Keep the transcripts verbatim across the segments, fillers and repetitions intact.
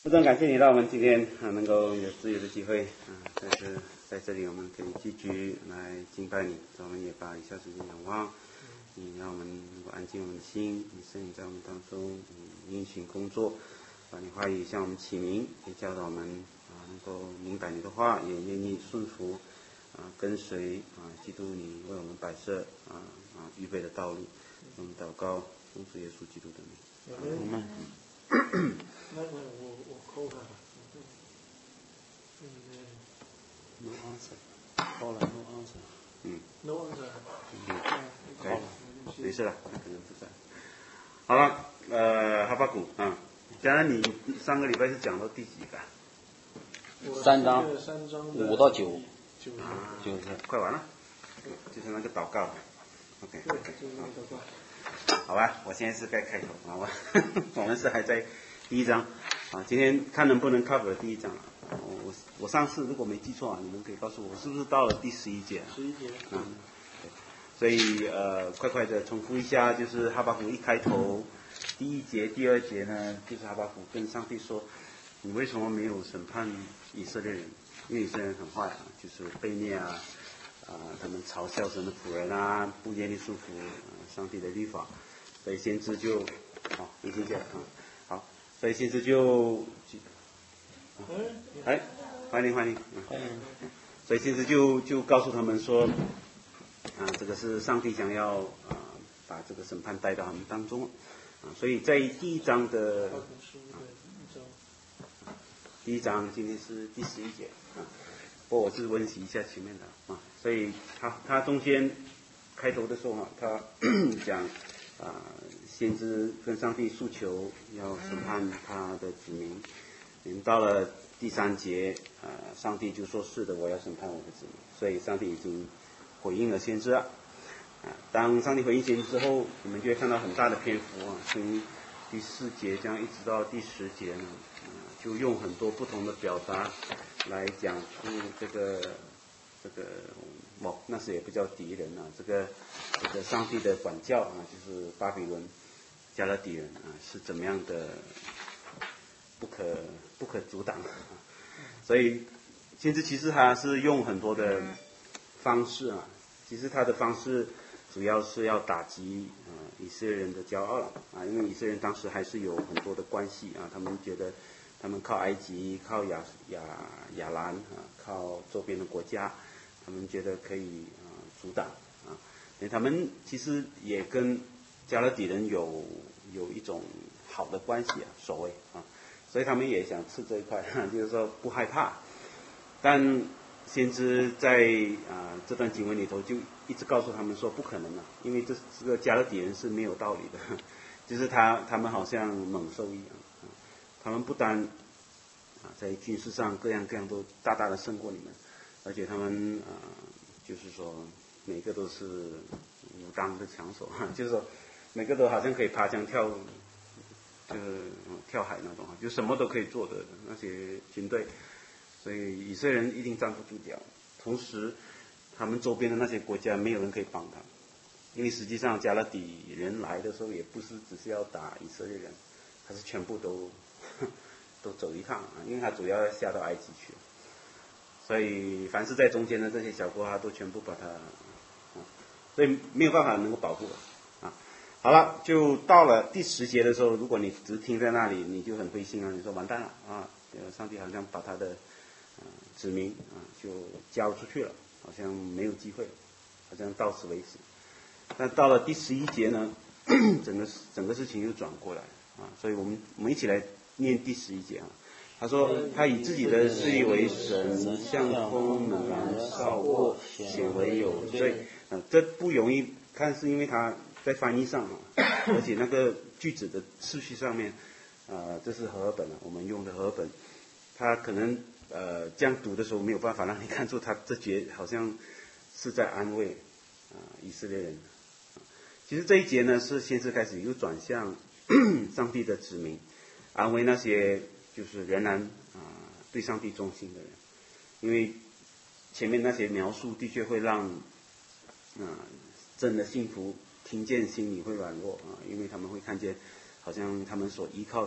非常感谢你让我们今天啊能够有自由的机会啊，在这在这里我们可以聚居来敬拜你，我们也把以下时间仰望，你让我们能够安静我们的心，你圣灵在我们当中你运行工作，把你话语向我们启明，也教导我们啊能够明白你的话，也愿意顺服啊跟随啊基督你为我们摆设啊啊预备的道路，我们祷告奉主耶稣基督的名。阿门。 那我我我扣他吧。 No answer. Call no answer. 嗯。 No answer. 嗯。对，没事了，他可能不在。好了，呃，哈巴谷啊，当然你上个礼拜是讲到第几个？ 三章， 三章五到九。 啊，就是快完了，就是那个祷告。OK。 对，就是那个祷告。 好吧，我现在是该开头了，好吧？我们是还在第一章啊，今天看能不能 cover 第一章啊。我我上次如果没记错啊，你们可以告诉我是不是到了第十一节？ 十一节。 嗯，对。所以呃，快快的重复一下，就是哈巴谷一开头第一节、第二节呢，就是哈巴谷跟上帝说，你为什么没有审判以色列人？因为以色列人很坏啊，就是悖逆啊。啊、呃，他们嘲笑神的仆人啊，不愿意束缚、呃、上帝的律法，所以先知就，好，你听见啊，好，所以先知就，啊、哎，欢迎欢迎，欢迎，所以先知就就告诉他们说，啊，这个是上帝想要啊、呃、把这个审判带到他们当中，啊，所以在第一章的，啊，第一章今天是第十一节啊。不过我是温习一下前面的啊，所以他他中间开头的时候啊，他讲啊，先知跟上帝诉求要审判他的子民，嗯，到了第三节啊，上帝就说是的，我要审判我的子民，所以上帝已经回应了先知啊。啊，当上帝回应先知之后，我们就会看到很大的篇幅啊，从第四节这样一直到第十节呢，啊，就用很多不同的表达来讲出这个这个哦，那时也不叫敌人啊，这个这个上帝的管教啊，就是巴比伦加勒底人啊，是怎么样的不可不可阻挡啊。所以先知其实他是用很多的方式啊，其实他的方式主要是要打击啊、呃、以色列人的骄傲啊，因为以色列人当时还是有很多的关系啊，他们觉得他们靠埃及、靠亚亚亚兰啊，靠周边的国家，他们觉得可以啊、呃、阻挡啊，因为他们其实也跟加勒底人有有一种好的关系啊，所谓啊，所以他们也想吃这一块，就是说不害怕，但先知在啊、呃、这段经文里头就一直告诉他们说不可能啊，因为这这个加勒底人是没有道理的，就是他他们好像猛兽一样。他们不单啊在军事上各样各样都大大的胜过你们，而且他们啊、呃、就是说每个都是武当的强手，就是说每个都好像可以爬墙跳，就是、嗯、跳海那种，就什么都可以做的那些军队，所以以色列人一定站不住脚。同时，他们周边的那些国家没有人可以帮他，因为实际上加勒底人来的时候也不是只是要打以色列人，他是全部都。都走一趟啊，因为他主要要下到埃及去，所以凡是在中间的这些小国，他都全部把它，啊，所以没有办法能够保护啊。好了，就到了第十节的时候，如果你只停在那里，你就很灰心啊，你说完蛋了啊，上帝好像把他的啊子民啊就交出去了，好像没有机会，好像到此为止。但到了第十一节呢，整个整个事情又转过来啊，所以我们我们一起来。念第十一节啊，他说他以自己的势力为神，向风猛然扫过，显为有罪。啊，这不容易看，是因为他在翻译上啊，而且那个句子的次序上面，啊，这是和合本啊，我们用的和合本，他可能呃这样读的时候没有办法让你看出他这节好像是在安慰啊以色列人。其实这一节呢是先是开始又转向上帝的子民。安慰那些就是仍然啊、呃、对上帝忠心的人，因为前面那些描述的确会让啊、呃、真的幸福听见心里会软弱啊，因为他们会看见好像他们所依靠的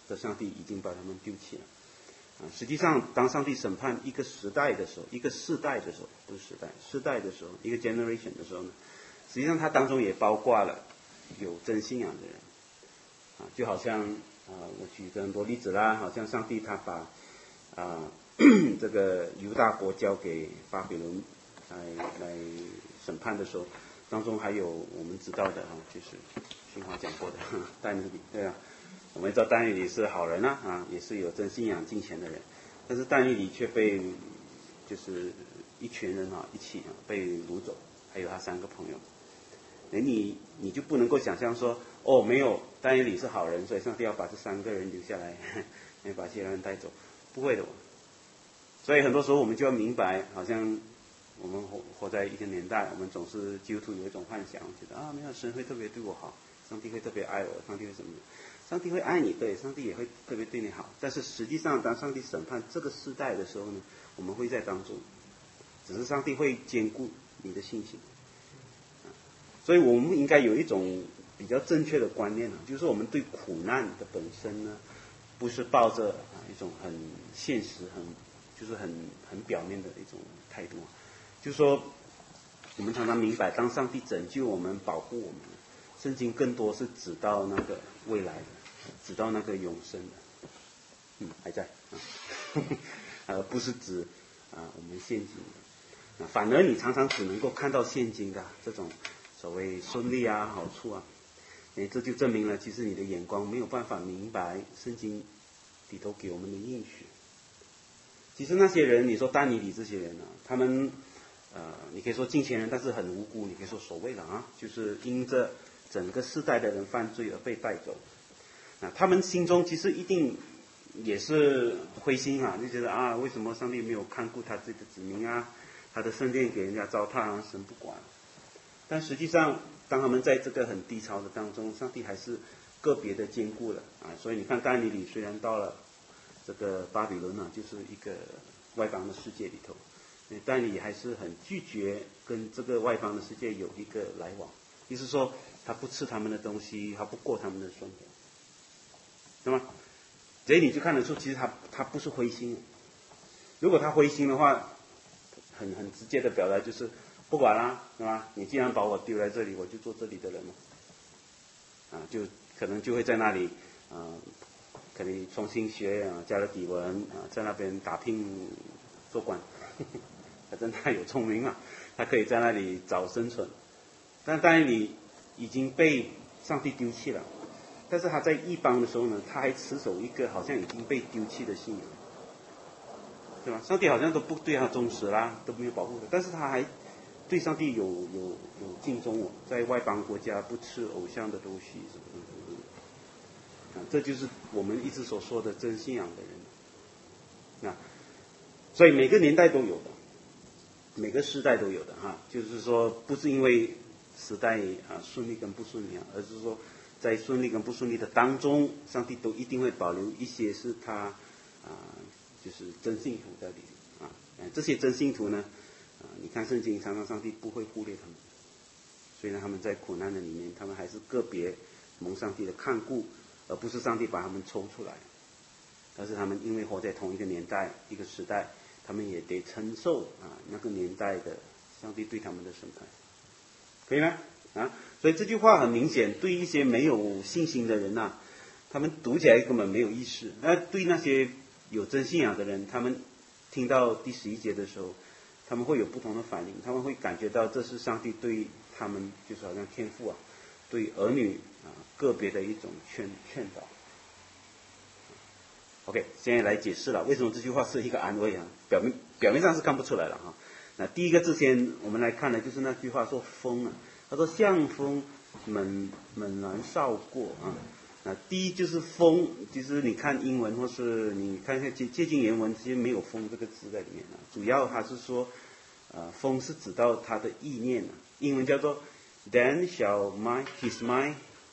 的上帝已经把他们丢弃了。啊，实际上，当上帝审判一个时代的时候，一个世代的时候，不是时代，世代的时候，一个 generation 的时候呢，实际上它当中也包括了有真信仰的人。啊，就好像啊，我举个很多例子啦，好像上帝他把啊这个犹大国交给巴比伦来来审判的时候，当中还有我们知道的啊，就是新华讲过的但以理，对啊。我们知道但以理是好人啊，啊，也是有真信仰敬虔的人，但是但以理却被就是一群人啊一起啊被掳走，还有他三个朋友。那你你就不能够想象说，哦，没有但以理是好人，所以上帝要把这三个人留下来，来把其他人带走，不会的。所以很多时候我们就要明白，好像我们活活在一个年代，我们总是基督徒有一种幻想，觉得啊，没有神会特别对我好，上帝会特别爱我，上帝会什么？上帝会爱你，对，上帝也会特别对你好。但是实际上，当上帝审判这个世代的时候呢，我们会在当中，只是上帝会兼顾你的信心。所以我们应该有一种比较正确的观念啊，就是我们对苦难的本身呢，不是抱着啊一种很现实、很就是很很表面的一种态度，就是说，我们常常明白，当上帝拯救我们、保护我们，圣经更多是指到那个未来的。指到那个永生的，嗯，还在啊，而不是指啊我们现今的，啊，反而你常常只能够看到现今的这种所谓顺利啊、好处啊，哎，这就证明了其实你的眼光没有办法明白圣经里头给我们的应许。其实那些人，你说但以理这些人啊，他们呃，你可以说敬虔人，但是很无辜，你可以说所谓的啊，就是因着整个世代的人犯罪而被带走。啊，他们心中其实一定也是灰心啊，就觉得啊，为什么上帝没有看顾他自己的子民啊？他的圣殿给人家糟蹋啊，神不管。但实际上，当他们在这个很低潮的当中，上帝还是个别的兼顾了啊。所以你看，但以理虽然到了这个巴比伦啊，就是一个外邦的世界里头，但以理还是很拒绝跟这个外邦的世界有一个来往，意思说他不吃他们的东西，他不过他们的生活。对吗？所以你就看得出，其实他他不是灰心。如果他灰心的话，很很直接的表达就是不管啦，对吧？你既然把我丢在这里，我就做这里的人了。啊，就可能就会在那里啊、呃，可能重新学啊，加了底文啊，在那边打拼做官。他真的有聪明啊，他可以在那里找生存。但当然你已经被上帝丢弃了。但是他在异邦的时候呢，他还持守一个好像已经被丢弃的信仰，对吧？上帝好像都不对他忠实啦，都没有保护他，但是他还对上帝有有有敬重哦，在外邦国家不吃偶像的东西什么什么的，啊，这就是我们一直所说的真信仰的人，啊，所以每个年代都有的，每个时代都有的哈，就是说不是因为时代啊顺利跟不顺利啊，而是说。在顺利跟不顺利的当中，上帝都一定会保留一些是他啊、呃，就是真信徒在里面啊。这些真信徒呢，啊、呃，你看圣经常常上帝不会忽略他们，虽然他们在苦难的里面，他们还是个别蒙上帝的看顾，而不是上帝把他们抽出来。但是他们因为活在同一个年代、一个时代，他们也得承受啊那个年代的上帝对他们的审判，可以吗？啊，所以这句话很明显，对一些没有信心的人呐、啊，他们读起来根本没有意思。那对那些有真信仰的人，他们听到第十一节的时候，他们会有不同的反应，他们会感觉到这是上帝对他们，就是好像天父啊，对儿女啊个别的一种劝劝导。OK， 现在来解释了为什么这句话是一个安慰啊，表面表面上是看不出来了哈。那第一个字先我们来看的就是那句话说风啊。他说向风猛猛然扫过啊，那第一就是风，其实你看英文或是你看一下接接近原文，其实没有风这个字在里面啊。主要它是说，呃，风是指到他的意念啊，英文叫做 Then shall my his mind,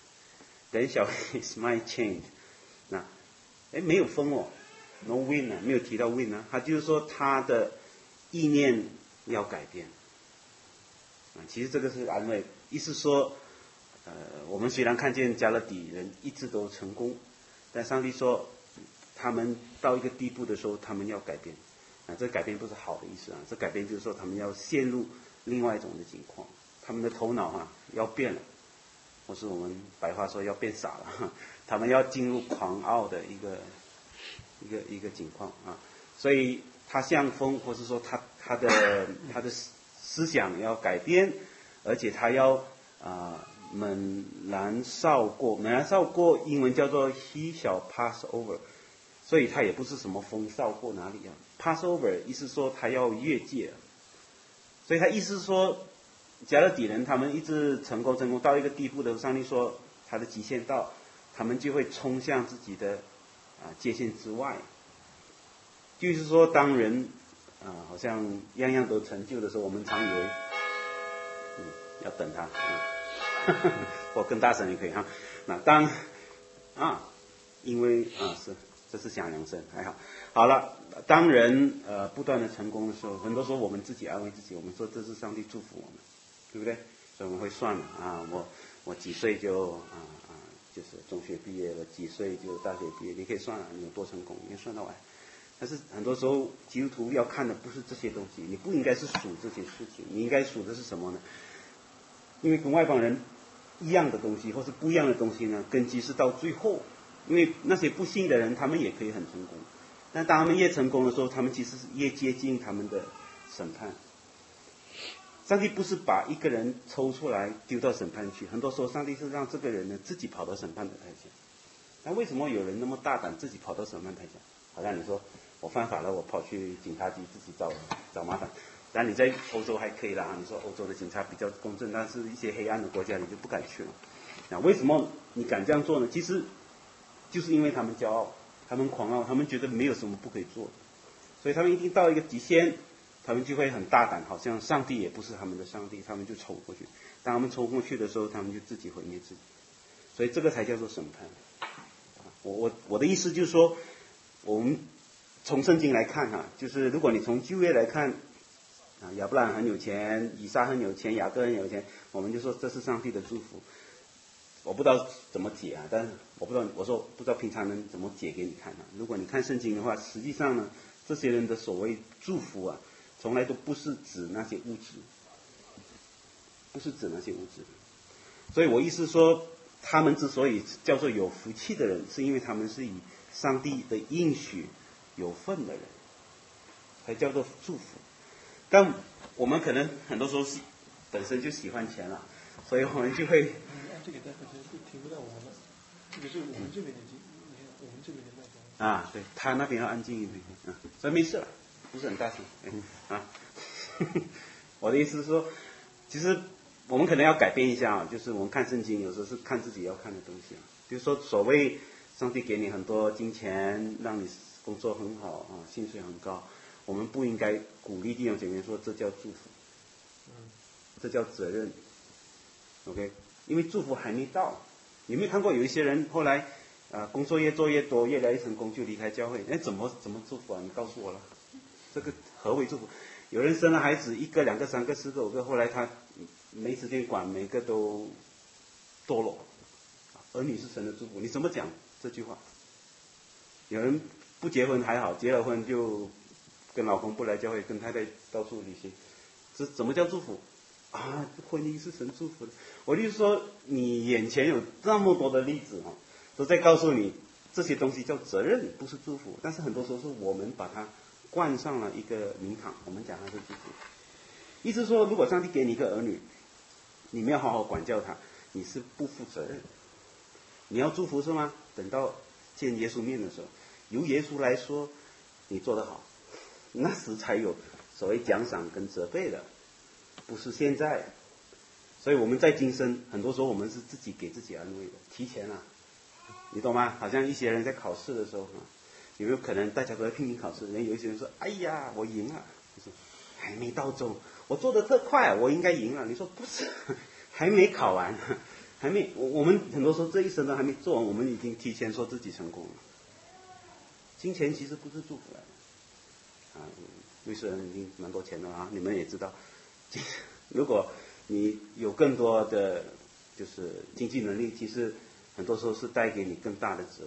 then shall his mind change。那，哎，没有风哦 ，no wind 啊，没有提到 wind 啊，他就是说他的意念要改变。其实这个是安慰，意思说，呃，我们虽然看见加勒底人一直都成功， 但上帝说，他们到一个地步的时候，他们要改变。啊，这改变不是好的意思啊，这改变就是说他们要陷入另外一种的情况，他们的头脑啊要变了，或是我们白话说要变傻了，他们要进入狂傲的一个一个一个情况啊，所以他像风，或是说他他的他的思想要改变，而且他要啊、呃、猛然扫过，猛然扫过英文叫做 he shall pass over。所以他也不是什么风扫过哪里啊 ，pass over 意思说他要越界，所以他意思是说，加勒底人他们一直成功成功到一个地步的时候，上帝说他的极限到，他们就会冲向自己的啊界限之外。就是说，当人啊好像样样都成就的时候，我们常以为，嗯，要等他，嗯，或更大声也可以哈。那当啊，因为啊是。这是响良声，还好。好了，当人呃不断的成功的时候，很多时候我们自己安慰自己，我们说这是上帝祝福我们，对不对？所以我们会算了啊，我我几岁就啊啊就是中学毕业了，几岁就大学毕业，你可以算了，你有多成功，你可以算到完。但是很多时候基督徒要看的不是这些东西，你不应该是数这些事情，你应该数的是什么呢？因为跟外邦人一样的东西，或是不一样的东西呢，根基是到最后。因为那些不信的人，他们也可以很成功，但当他们越成功的时候，他们其实是越接近他们的审判。上帝不是把一个人抽出来丢到审判去，很多时候上帝是让这个人呢自己跑到审判的台前。那为什么有人那么大胆自己跑到审判台前？好像你说我犯法了，我跑去警察局自己找找麻烦。但你在欧洲还可以啦，你说欧洲的警察比较公正，但是一些黑暗的国家你就不敢去了。那为什么你敢这样做呢？其实就是因为他们骄傲，他们狂傲，他们觉得没有什么不可以做的，所以他们一定到一个极限，他们就会很大胆，好像上帝也不是他们的上帝，他们就冲过去。当他们冲过去的时候，他们就自己毁灭自己。所以这个才叫做审判。我我我的意思就是说，我们从圣经来看哈、啊，就是如果你从旧约来看，啊，亚伯兰很有钱，以撒很有钱，雅各很有钱，我们就说这是上帝的祝福。我不知道怎么解啊，但是我不知道，我说不知道平常人怎么解给你看啊。如果你看圣经的话，实际上呢，这些人的所谓祝福啊，从来都不是指那些物质，不是指那些物质。所以我意思说，他们之所以叫做有福气的人，是因为他们是以上帝的应许有份的人，才叫做祝福。但我们可能很多时候是本身就喜欢钱了，所以我们就会。 这个待会是听不到我们了，这个是我们这边的经，你看我们这边的麦克风。 啊，对，他那边要安静一点，啊，所以没事了，不是很大声，哎、啊。我的意思是说，其实我们可能要改变一下啊，就是我们看圣经有时候是看自己要看的东西啊，比如说所谓上帝给你很多金钱，让你工作很好啊，薪水很高，我们不应该鼓励弟兄姐妹说这叫祝福，嗯，这叫责任 ，OK。因为祝福还没到，有没有看过有一些人后来啊、呃、工作越做越多，越来越成功就离开教会？哎，怎么怎么祝福啊？你告诉我了，这个何为祝福？有人生了孩子，一个、两个、三个、四个、五个，后来他没时间管，每个都堕落。儿女是神的祝福，你怎么讲这句话？有人不结婚还好，结了婚就跟老公不来教会，跟太太到处旅行，这怎么叫祝福？啊，婚姻是神祝福的。我就是说，你眼前有这么多的例子哈，都在告诉你这些东西叫责任，不是祝福。但是很多时候是我们把它冠上了一个名堂，我们讲它是祝福。意思说，如果上帝给你一个儿女，你没有好好管教他，你是不负责任。你要祝福是吗？等到见耶稣面的时候，由耶稣来说，你做得好，那时才有所谓奖赏跟责备的。不是现在，所以我们在今生很多时候我们是自己给自己安慰的，提前啊，你懂吗？好像一些人在考试的时候啊，有没有可能大家都在拼命考试？人有一些人说：“哎呀，我赢了。”你说还没到中，我做的特快，我应该赢了。你说不是，还没考完，还没。我我们很多时候这一生都还没做完，我们已经提前说自己成功了。金钱其实不是祝福来的啊，律师人已经蛮多钱了啊，你们也知道。如果你有更多的就是经济能力，其实很多时候是带给你更大的责任。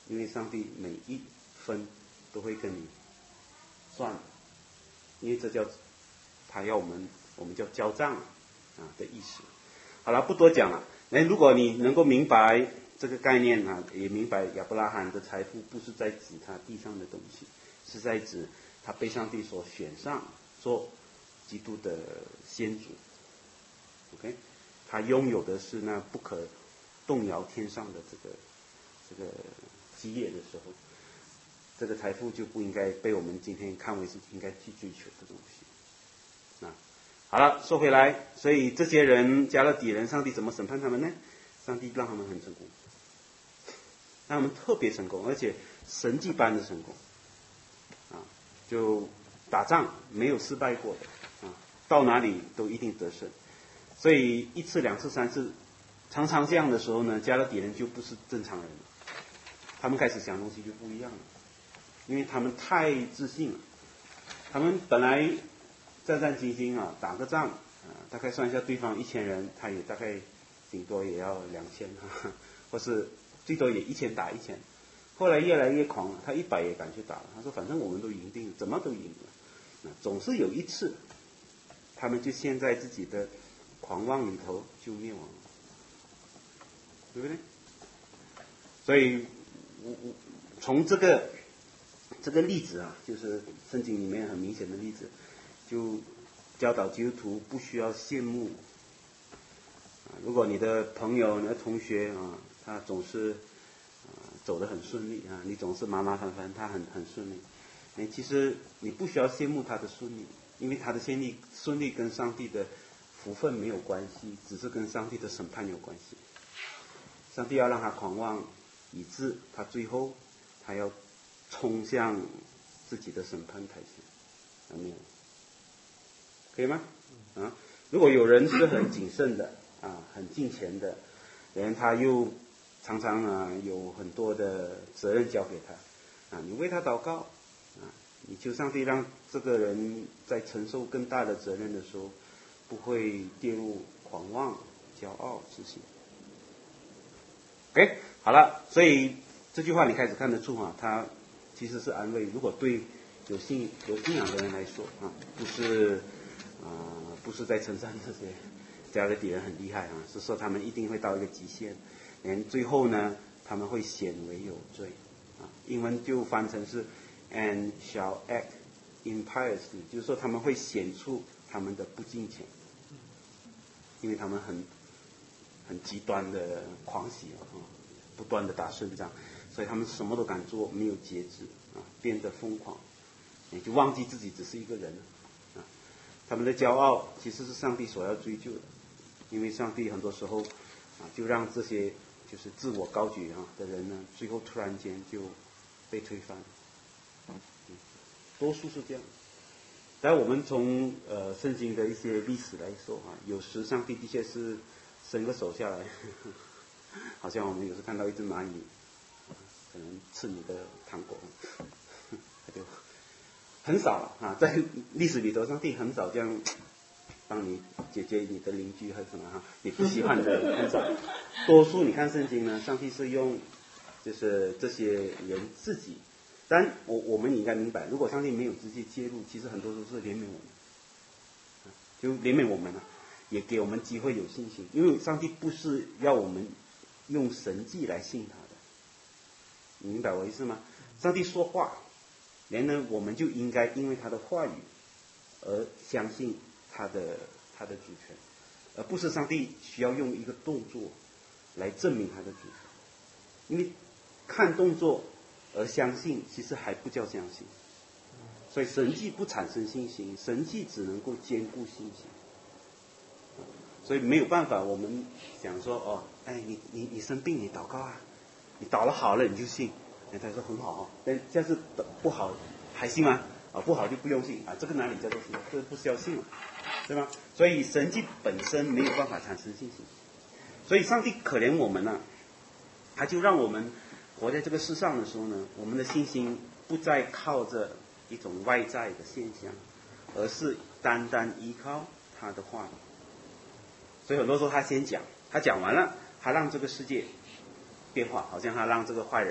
因为上帝每一分都会跟你算，因为这叫他要我们我们叫交账啊的意思。好了，不多讲了。哎，如果你能够明白这个概念啊，也明白亚伯拉罕的财富不是在指他地上的东西，是在指他被上帝所选上做基督的先祖。OK， 他拥有的是那不可动摇天上的这个这个基业的时候，这个财富就不应该被我们今天看为是应该去追求的东西。啊，好了，说回来，所以这些人加勒底人，上帝怎么审判他们呢？上帝让他们很成功，让他们特别成功，而且神迹般的成功。啊，就打仗没有失败过的，啊，到哪里都一定得胜。所以一次、两次、三次，常常这样的时候呢，加勒底人就不是正常人了，他们开始想东西就不一样了，因为他们太自信了。他们本来战战兢兢啊，打个仗啊，大概算一下对方一千人，他也大概顶多也要两千，或是最多也一千打一千。后来越来越狂了，他一百也敢去打了。他说：“反正我们都赢定了，怎么都赢了。”总是有一次，他们就陷在自己的狂妄里头就灭亡了，对不对？所以，我我从这个这个例子啊，就是圣经里面很明显的例子，就教导基督徒不需要羡慕。啊，如果你的朋友、你的同学啊，他总是啊走得很顺利啊，你总是麻麻烦烦，他很很顺利，哎，其实你不需要羡慕他的顺利，因为他的顺利顺利跟上帝的福分没有关系，只是跟上帝的审判有关系。上帝要让他狂妄，以致他最后他要冲向自己的审判台前，没有？可以吗？啊，如果有人是很谨慎的啊，很敬虔的人，他又常常啊有很多的责任交给他啊，你为他祷告啊，你求上帝让这个人在承受更大的责任的时候，不会跌入狂妄、骄傲之心。OK， 好了，所以这句话你开始看得出啊，他其实是安慰。如果对有信有信仰的人来说啊，不是啊、呃，不是在称赞这些加勒底人很厉害啊，是说他们一定会到一个极限，连最后呢，他们会显为有罪啊。英文就翻成是 and shall act impiously， 就是说他们会显出他们的不敬虔，因为他们很很极端的狂喜啊，不断的打胜仗，所以他们什么都敢做，没有节制啊，变得疯狂，也就忘记自己只是一个人啊。他们的骄傲其实是上帝所要追究的，因为上帝很多时候啊，就让这些就是自我高举啊的人呢，最后突然间就被推翻，嗯，多数是这样。但我们从呃圣经的一些历史来说啊，有时上帝的确是伸个手下来，呵呵，好像我们有时看到一只蚂蚁，可能吃你的糖果，他就很少了啊，在历史里头，上帝很少这样帮你解决你的邻居还是什么哈，你不喜欢的很少。多数你看圣经呢，上帝是用就是这些人自己。但我我们应该明白，如果上帝没有直接介入，其实很多都是怜悯我们，就怜悯我们了，也给我们机会有信心，因为上帝不是要我们用神迹来信他的，你明白我意思吗？上帝说话，连呢我们就应该因为他的话语而相信他的他的主权，而不是上帝需要用一个动作来证明他的主权，因为看动作而相信，其实还不叫相信。所以神迹不产生信心，神迹只能够兼顾信心。所以没有办法，我们想说哦，哎，你你你生病，你祷告啊，你祷了好了你就信。哎，他说很好哦，但要是不好还信吗？啊，不好就不用信啊，这个哪里叫做信？这不是要信了，对吗？所以神迹本身没有办法产生信心。所以上帝可怜我们啊，他就让我们活在这个世上的时候呢，我们的信心不再靠着一种外在的现象，而是单单依靠他的话语。所以很多时候他先讲，他讲完了，他让这个世界变化，好像他让这个坏人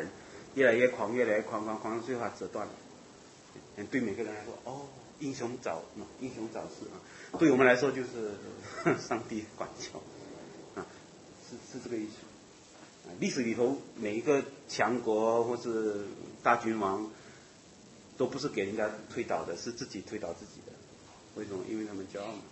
越来越狂，越来越狂，狂狂到最后它折断了。对每个人来说，哦，英雄早，英雄早逝啊。对我们来说就是上帝管教啊，是是这个意思。历史里头每一个强国或是大君王，都不是给人家推倒的，是自己推倒自己的。为什么？因为他们骄傲嘛。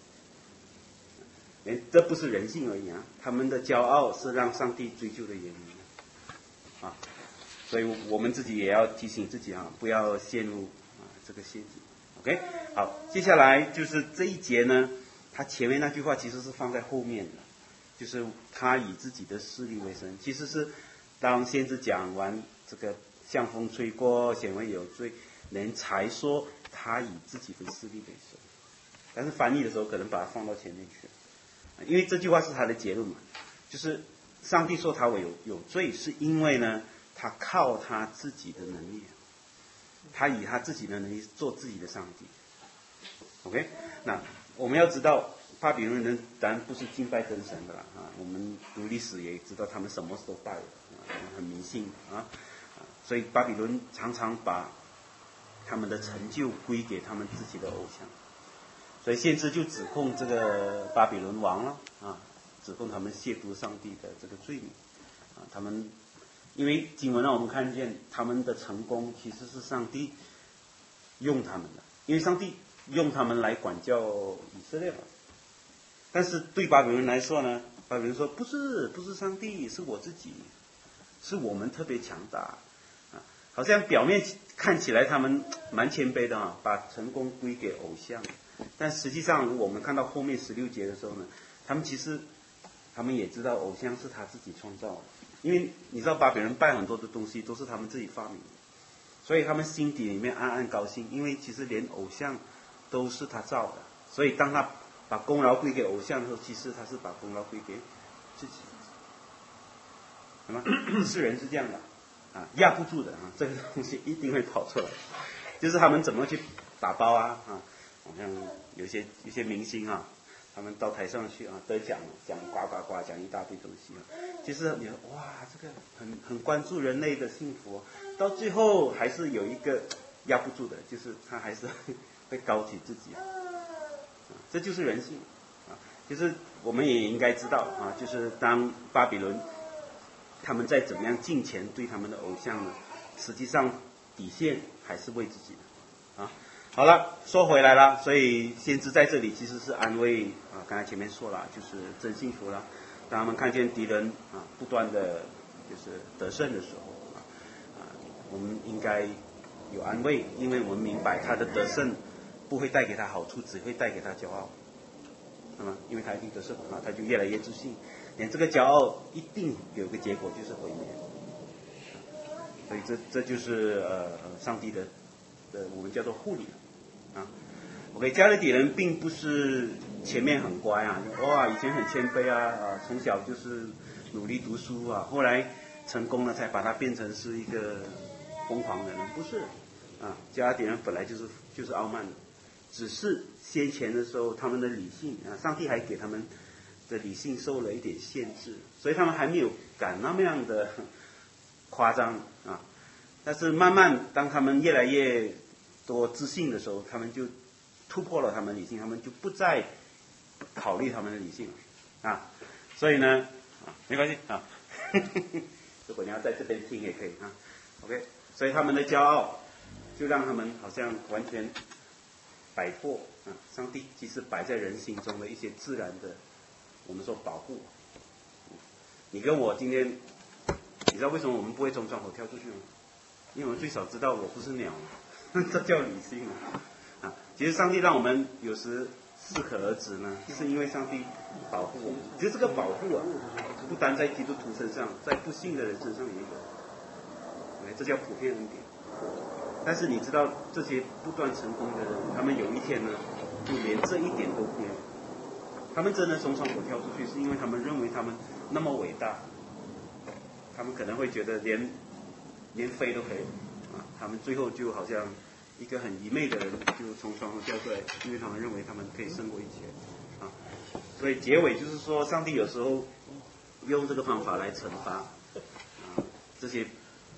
这不是人性而已啊，他们的骄傲是让上帝追究的原因啊。所以我们自己也要提醒自己啊，不要陷入啊这个陷阱。OK， 好，接下来就是这一节呢，他前面那句话其实是放在后面的。就是他以自己的势力为生，其实是当先知讲完这个向风吹过，显为有罪，人才说他以自己的势力为生。但是翻译的时候可能把它放到前面去，因为这句话是他的结论嘛，就是上帝说他有有罪，是因为呢他靠他自己的能力，他以他自己的能力做自己的上帝。OK， 那我们要知道。巴比伦人当然不是敬拜真神的啦啊！我们读历史也知道，他们什么都拜的啊，很迷信啊啊！所以巴比伦常常把他们的成就归给他们自己的偶像，所以先知就指控这个巴比伦王了啊，指控他们亵渎上帝的这个罪名啊！他们因为经文让我们看见他们的成功其实是上帝用他们的，因为上帝用他们来管教以色列嘛。但是对巴比伦来说呢，巴比伦说不是不是上帝，是我自己，是我们特别强大啊，好像表面看起来他们蛮谦卑的啊，把成功归给偶像，但实际上我们看到后面十六节的时候呢，他们其实他们也知道偶像是他自己创造的，因为你知道巴比伦拜很多的东西都是他们自己发明的，所以他们心底里面暗暗高兴，因为其实连偶像都是他造的，所以当他把功劳归给偶像的时候，其实他是把功劳归给自己，什么？世人是这样的啊，压不住的啊，这个东西一定会跑出来。就是他们怎么去打包啊啊，好像有些有些明星啊，他们到台上去啊得奖，讲呱呱呱，讲一大堆东西啊。其实你说哇，这个很很关注人类的幸福，到最后还是有一个压不住的，就是他还是会高举自己。这就是人性啊，就是我们也应该知道啊，就是当巴比伦他们在怎么样敬虔对他们的偶像呢，实际上底线还是为自己的啊。好了，说回来了，所以先知在这里其实是安慰啊，刚才前面说了，就是真幸福了。当他们看见敌人啊不断的就是得胜的时候啊啊，我们应该有安慰，因为我们明白他的得胜不会带给他好处，只会带给他骄傲，是吗？因为他已经得胜啊，他就越来越自信，连这个骄傲一定有个结果，就是毁灭。所以这这就是呃上帝的的我们叫做护理啊。OK， 加勒底人并不是前面很乖啊，哇，以前很谦卑啊，啊，从小就是努力读书啊，后来成功了才把他变成是一个疯狂的人，不是啊，加勒底人本来就是就是傲慢的。只是先前的时候，他们的理性啊，上帝还给他们的理性受了一点限制，所以他们还没有敢那么样的夸张啊。但是慢慢，当他们越来越多自信的时候，他们就突破了他们理性，他们就不再考虑他们的理性了啊。所以呢，啊，没关系啊，如果你要在这边听也可以啊。OK， 所以他们的骄傲就让他们好像完全摆脱啊，上帝其实摆在人心中的一些自然的，我们说保护。你跟我今天，你知道为什么我们不会从窗口跳出去吗？因为我们最少知道我不是鸟，这叫理性啊。其实上帝让我们有时适可而止呢，是因为上帝保护我们。其实这个保护啊，不单在基督徒身上，在不信的人身上也有，这叫普遍恩典。但是你知道，这些不断成功的人，他们有一天呢，就连这一点都没有。他们真的从窗口跳出去，是因为他们认为他们那么伟大，他们可能会觉得连连飞都可以啊。他们最后就好像一个很愚昧的人，就从窗口跳出来，因为他们认为他们可以胜过一切啊。所以结尾就是说，上帝有时候用这个方法来惩罚啊这些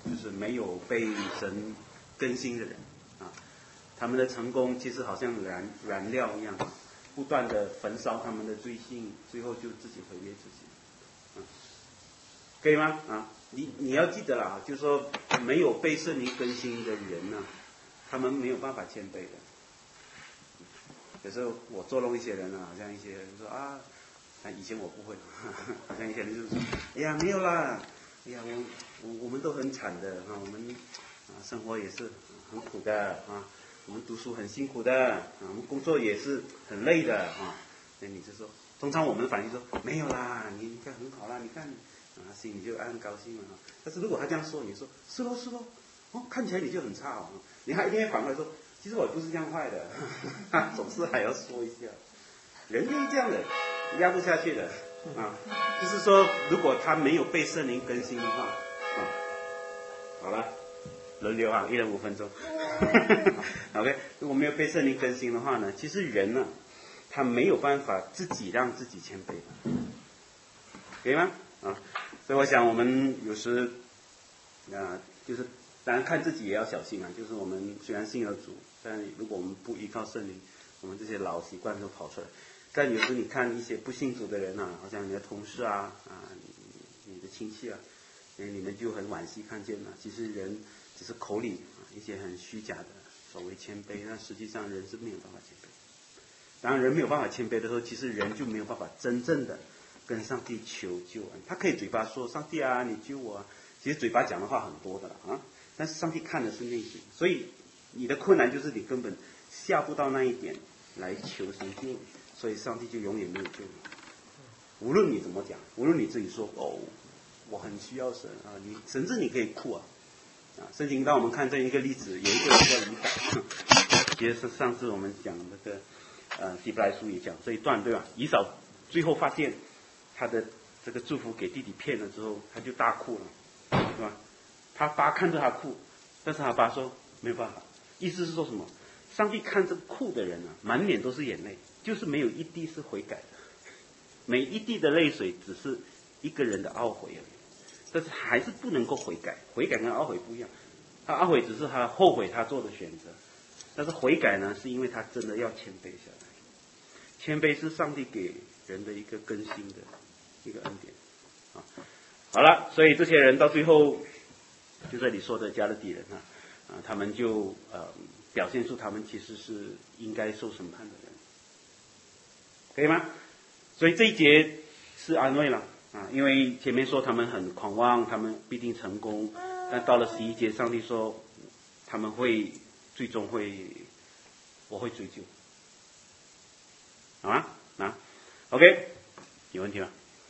就是没有被神更新的人啊，他们的成功其实好像燃燃料一样，不断的焚烧他们的罪性，最后就自己毁灭自己，啊，可以吗？啊，你你要记得啦，就是说没有被圣灵更新的人呢、啊，他们没有办法谦卑的。有时候我捉弄一些人啊，好像一些人说啊，以前我不会，好像一些人就是说，哎呀没有啦，哎呀我我我们都很惨的啊，我们啊生活也是很苦的啊，我们读书很辛苦的啊，我们工作也是很累的啊，那你就说，通常我们反应说没有啦，你你看很好啦，你看啊心里就暗高兴了啊。但是如果他这样说，你说是咯是咯，哦看起来你就很差哦，你还一定会反过来说。其实我不是这样坏的，总是还要说一下，人就是这样的，压不下去的啊。就是说，如果他没有被圣灵更新的话，啊，好了，轮流啊，一人五分钟。OK， 如果没有被圣灵更新的话呢，其实人呢、啊，他没有办法自己让自己谦卑的，可以吗？啊，所以我想我们有时啊，就是。当然看自己也要小心啊，就是我们虽然信了主，但如果我们不依靠圣灵，我们这些老习惯都跑出来。但有时你看一些不信主的人啊，好像你的同事啊，啊，你的亲戚啊，你们就很惋惜看见了，其实人只是口里啊一些很虚假的所谓谦卑，但实际上人是没有办法谦卑。当然人没有办法谦卑的时候，其实人就没有办法真正的跟上帝求救啊。他可以嘴巴说上帝啊，你救我啊，其实嘴巴讲的话很多的啊。但是上帝看的是内心，所以你的困难就是你根本下不到那一点来求神救你，所以上帝就永远没有救你。无论你怎么讲，无论你自己说哦，我很需要神啊，你甚至你可以哭啊啊！圣经让我们看这一个例子，有一个人叫以扫，其实是上次我们讲那个呃希伯来书也讲这一段对吧？以扫最后发现他的这个祝福给弟弟骗了之后，他就大哭了，是吧？他爸看着他哭，但是他爸说没有办法，意思是说什么？上帝看着哭的人啊，满脸都是眼泪，就是没有一滴是悔改的，每一滴的泪水只是一个人的懊悔而已，但是还是不能够悔改。悔改跟懊悔不一样，他懊悔只是他后悔他做的选择，但是悔改呢，是因为他真的要谦卑下来。谦卑是上帝给人的一个更新的一个恩典啊。好了，所以这些人到最后。就这里说的加勒底人啊，啊，他们就呃表现出他们其实是应该受审判的人，可以吗？所以这一节是安慰了啊，因为前面说他们很狂妄，他们必定成功，但到了十一节，上帝说他们会最终会，我会追究，好吗？啊 ，OK， 有问题吗？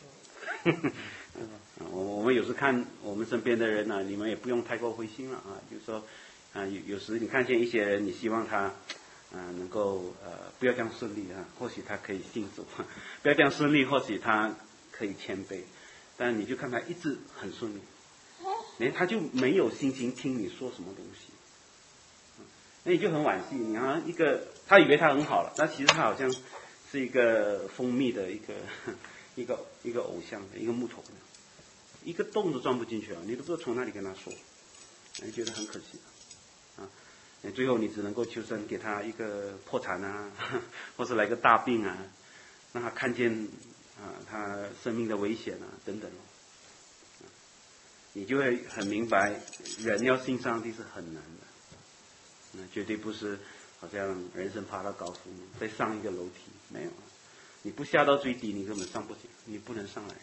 我我们有时看我们身边的人呢、啊，你们也不用太过灰心了啊。就是说，啊有有时你看见一些人，你希望他啊能够呃不要这样顺利啊，或许他可以信主；不要这样顺利，或许他可以谦卑。但你就看他一直很顺利，哎，他就没有心情听你说什么东西，那你就很惋惜。你好像一个他以为他很好了，但其实他好像是一个蜂蜜的一个一个一个偶像的一个木头。一个洞都钻不进去啊！你都不知道从哪里跟他说，你觉得很可惜啊！最后你只能够求神给他一个破产啊，或是来个大病啊，让他看见啊他生命的危险啊等等，你就会很明白，人要信上帝是很难的，那绝对不是好像人生爬到高峰再上一个楼梯，没有，你不下到最低，你根本上不行，你不能上来。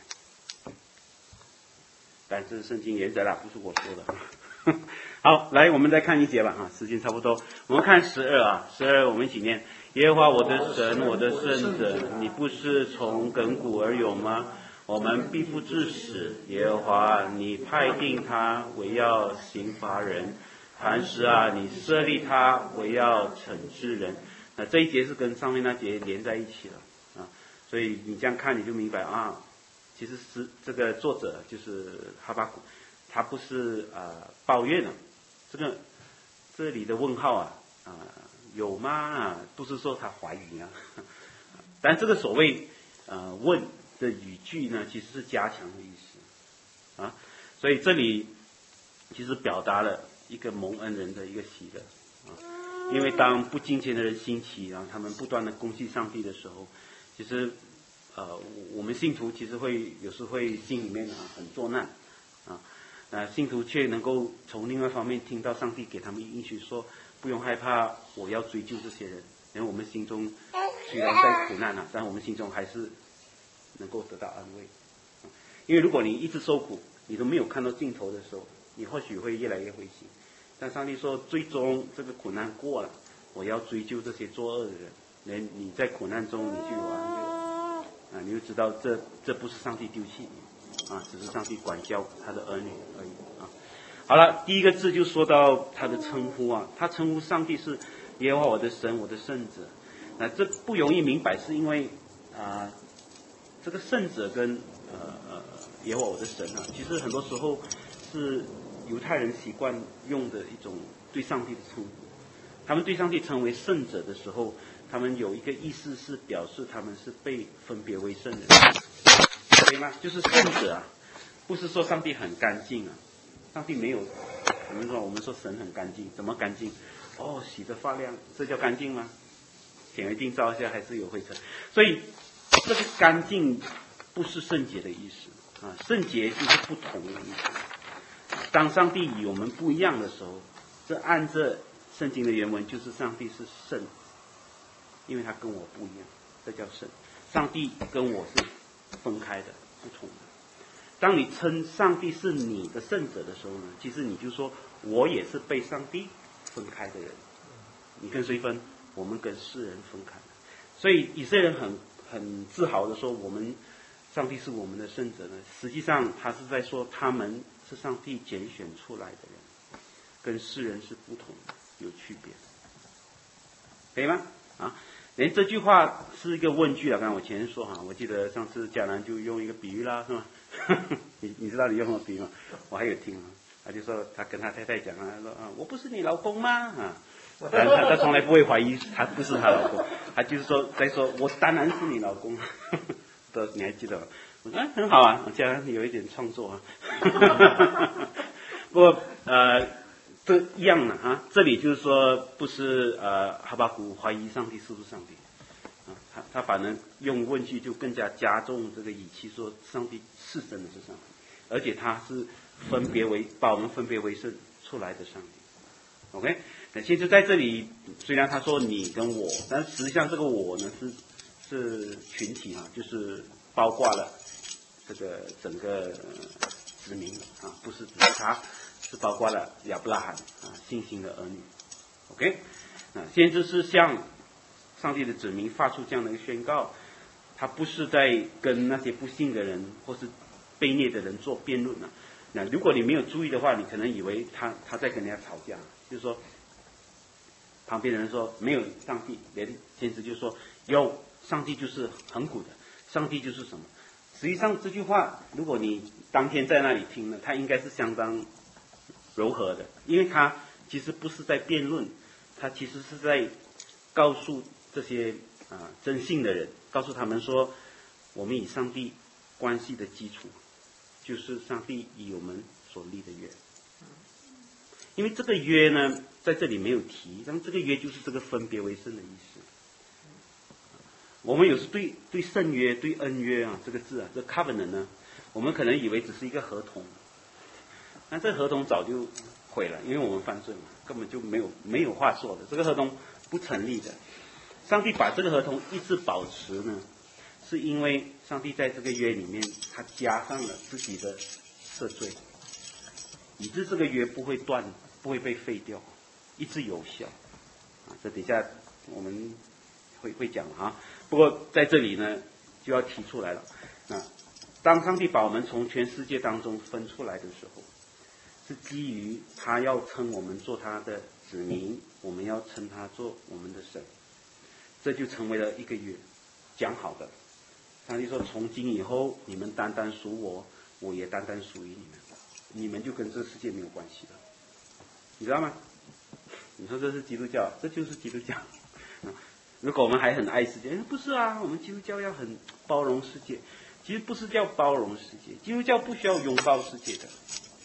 但是圣经原则啦，不是我说的。好，来，我们再看一节吧，哈，时间差不多。我们看十二啊，十二，我们一起念：耶和华我的神，我的圣者，你不是从亘古而有吗？我们必不致死。耶和华，你派定他为要刑罚人；磐石啊，你设立他为要惩治人。那这一节是跟上面那节连在一起了啊，所以你这样看你就明白啊。其实是这个作者就是哈巴谷，他不是呃抱怨了，这个这里的问号啊啊、呃、有吗？啊，不是说他怀疑啊，但这个所谓呃问的语句呢，其实是加强的意思啊，所以这里其实表达了一个蒙恩人的一个喜乐啊。因为当不敬虔的人兴起，然后他们不断的攻击上帝的时候，其实呃我们信徒其实会有时会心里面啊很作难啊，那信徒却能够从另外一方面听到上帝给他们应许说，不用害怕，我要追究这些人。因为我们心中虽然在苦难啊，但我们心中还是能够得到安慰。因为如果你一直受苦，你都没有看到尽头的时候，你或许会越来越灰心。但上帝说，最终这个苦难过了，我要追究这些作恶的人。连你在苦难中，你就有安慰啊，你就知道这这不是上帝丢弃你啊，只是上帝管教他的儿女而已啊。好了，第一个字就说到他的称呼啊，他称呼上帝是耶和华我的神，我的圣者。那这不容易明白，是因为啊，这个圣者跟呃呃耶和华我的神啊，其实很多时候是犹太人习惯用的一种对上帝的称呼。他们对上帝称为圣者的时候，他们有一个意思是表示他们是被分别为圣的，可以吗？就是圣者啊，不是说上帝很干净啊，上帝没有。我们说我们说神很干净，怎么干净？哦，洗得发亮，这叫干净吗？显微镜照一下还是有灰尘。所以这个干净不是圣洁的意思啊，圣洁就是不同的意思。当上帝与我们不一样的时候，这按着圣经的原文就是上帝是圣，因为他跟我不一样，这叫圣。上帝跟我是分开的，不同的。当你称上帝是你的圣者的时候呢，其实你就说我也是被上帝分开的人。你跟谁分？我们跟世人分开。所以以色列人很很自豪的说，我们上帝是我们的圣者呢。实际上他是在说他们是上帝拣选出来的人，跟世人是不同的，有区别，可以吗？啊，连这句话是一个问句了。刚才我前面说哈，我记得上次迦南就用一个比喻啦，是吗？你你知道你用什么比喻吗？我还有听啊，他就说他跟他太太讲啊，他说啊，我不是你老公吗？啊，但他他从来不会怀疑他不是他老公，他就是说在说我当然是你老公。都你还记得吗？我说、啊、很好啊，迦南有一点创作啊。不过呃。这一样的啊，这里就是说不是呃哈巴谷怀疑上帝是不是上帝啊，他他反而用问句就更加加重这个语气，说上帝是真的是上帝，而且他是分别为把我们分别为圣出来的上帝。OK， 那其实在这里虽然他说你跟我，但实际上这个我呢是是群体啊，就是包括了这个整个子民啊，不是只是他。是包括了亚伯拉罕啊信心的儿女 ，OK， 啊，先知是向上帝的子民发出这样的一个宣告，他不是在跟那些不信的人或是悖逆的人做辩论啊。那如果你没有注意的话，你可能以为他他在跟人家吵架，就是说旁边的人说没有上帝，连先知就说有上帝就是恒古的，上帝就是什么？实际上这句话，如果你当天在那里听呢，它应该是相当柔和的，因为他其实不是在辩论，他其实是在告诉这些啊、呃、真信的人，告诉他们说，我们与上帝关系的基础就是上帝与我们所立的约。因为这个约呢，在这里没有提，但这个约就是这个分别为圣的意思。我们有时对对圣约、对恩约啊这个字啊，这 covenant 呢，我们可能以为只是一个合同。那这合同早就毁了，因为我们犯罪嘛，根本就没有没有话说的，这个合同不成立的。上帝把这个合同一直保持呢，是因为上帝在这个约里面，他加上了自己的赦罪，以致这个约不会断，不会被废掉，一直有效。啊，这底下我们会会讲啊。不过在这里呢，就要提出来了。那当上帝把我们从全世界当中分出来的时候，是基于他要称我们做他的子民，我们要称他做我们的神，这就成为了一个约，讲好的。上帝说：“从今以后，你们单单属我，我也单单属于你们，你们就跟这世界没有关系了。”你知道吗？你说这是基督教，这就是基督教。如果我们还很爱世界，不是啊，我们基督教要很包容世界。其实不是叫包容世界，基督教不需要拥抱世界的。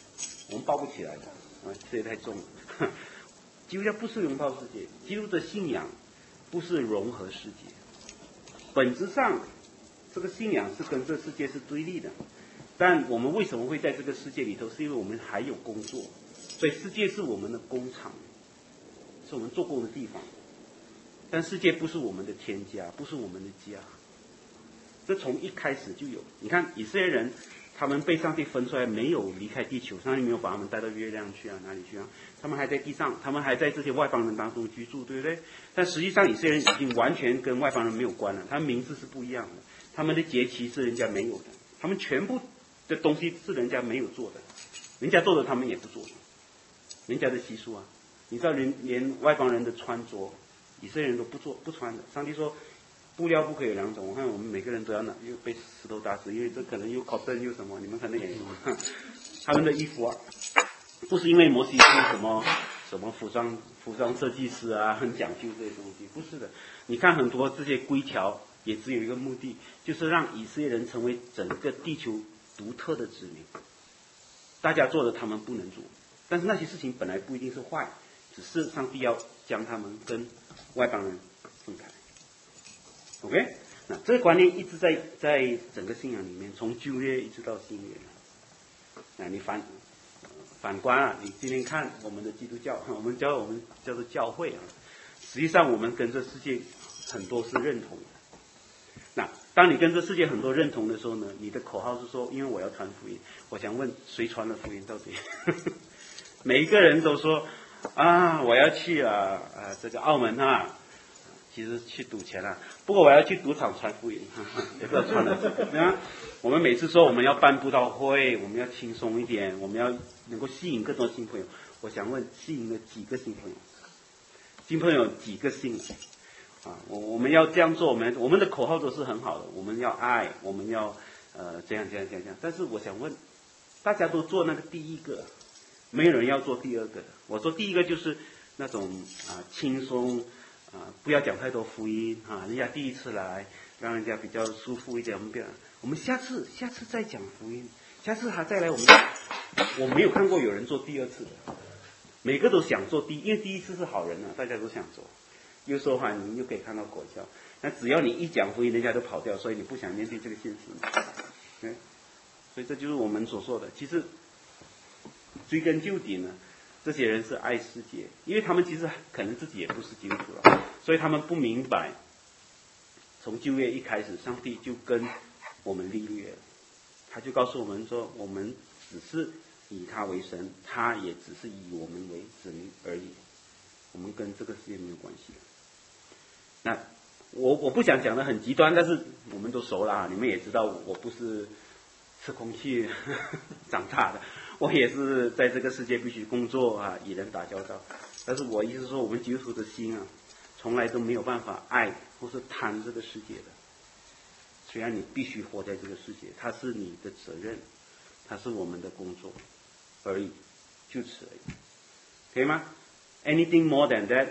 我们抱不起来的，啊，这也太重了。基督教不是拥抱世界，基督的信仰不是融合世界，本质上这个信仰是跟这世界是对立的。但我们为什么会在这个世界里头？是因为我们还有工作，所以世界是我们的工厂，是我们做工的地方。但世界不是我们的天家，不是我们的家。这从一开始就有。你看以色列人，他们被上帝分出来，没有离开地球，上帝没有把他们带到月亮去啊，哪里去啊？他们还在地上，他们还在这些外邦人当中居住，对不对？但实际上以色列人已经完全跟外邦人没有关了，他们名字是不一样的，他们的节期是人家没有的，他们全部的东西是人家没有做的，人家做的他们也不做，人家的习俗啊，你知道连连外邦人的穿着，以色列人都不做不穿的。上帝说布料不可以有两种，我看我们每个人都要拿，又被石头打死，因为这可能又考证又什么，你们可能也有。他们的衣服啊，不是因为摩西是什么什么服装服装设计师啊，很讲究这些东西，不是的。你看很多这些规条也只有一个目的，就是让以色列人成为整个地球独特的子民。大家做的他们不能做，但是那些事情本来不一定是坏，只是上帝要将他们跟外邦人分开。OK， 那这个观念一直在在整个信仰里面，从旧约一直到新约。那你反反观啊，你今天看我们的基督教，我们叫我们叫做教会啊，实际上我们跟这世界很多是认同的。那当你跟这世界很多认同的时候呢，你的口号是说，因为我要传福音。我想问，谁传了福音到底？每一个人都说啊，我要去啊啊这个澳门啊。其实去赌钱啊，不过我要去赌场传福音，也不知道传了这个。我们每次说我们要办布道会，我们要轻松一点，我们要能够吸引更多新朋友。我想问，吸引了几个新朋友？新朋友几个信啊？我我们要这样做，我们我们的口号都是很好的，我们要爱，我们要呃这样这样这样这样。但是我想问，大家都做那个第一个，没有人要做第二个的。我说第一个就是那种啊轻松。啊，不要讲太多福音啊！人家第一次来，让人家比较舒服一点。我们不要，我们下次下次再讲福音，下次他再来我们。我没有看过有人做第二次的，每个都想做第一，因为第一次是好人啊，大家都想做。又受欢迎，又可以看到果效。那只要你一讲福音，人家都跑掉，所以你不想面对这个现实。对，所以这就是我们所说的。其实追根究底呢。这些人是爱世界，因为他们其实可能自己也不是基督徒了，所以他们不明白，从旧约一开始，上帝就跟我们立约了，他就告诉我们说，我们只是以他为神，他也只是以我们为子民而已，我们跟这个世界没有关系。那我我不想讲得很极端，但是我们都熟了啊，你们也知道，我不是吃空气长大的。我也是在这个世界必须工作啊，与人打交道。但是我意思是说，我们基督徒的心啊，从来都没有办法爱或是贪这个世界的。虽然你必须活在这个世界，它是你的责任，它是我们的工作而已，就此而已，可以吗 ？Anything more than that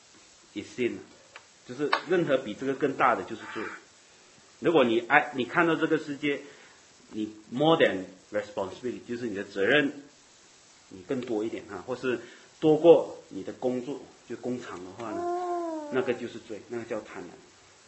is sin， 就是任何比这个更大的就是罪。如果你爱，你看到这个世界，你 more than responsibility 就是你的责任，你更多一点啊，或是多过你的工作，就工厂的话呢，那个就是罪，那个叫贪婪。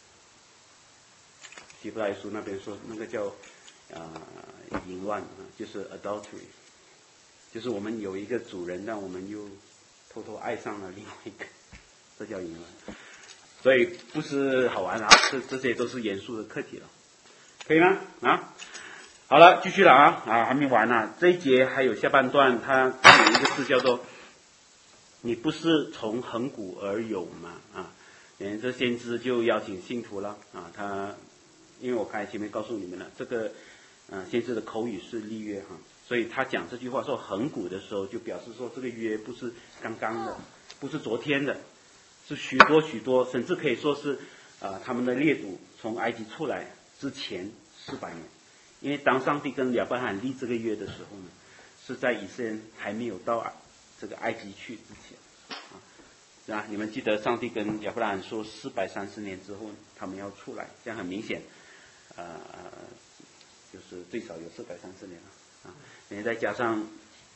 希伯来书那边说，那个叫啊淫乱啊，就是 adultery， 就是我们有一个主人，但我们又偷偷爱上了另外一个，这叫淫乱。所以不是好玩啊，这这些都是严肃的课题了，可以吗？啊？好了，继续了啊啊，还没完呢、啊。这一节还有下半段，它有一个字叫做“你不是从亘古而有嘛”啊，嗯，这先知就邀请信徒了啊，他因为我刚才前面告诉你们了，这个呃先知的口语是立约哈，所以他讲这句话说亘古的时候，就表示说这个约不是刚刚的，不是昨天的，是许多许多，甚至可以说是啊、呃、他们的列祖从埃及出来之前四百年。因为当上帝跟亚伯拉罕立这个约的时候呢，是在以色列人还没有到这个埃及去之前啊，是吧？你们记得上帝跟亚伯拉罕说四百三十年之后他们要出来，这样很明显，呃，就是最少有四百三十年了啊。你再加上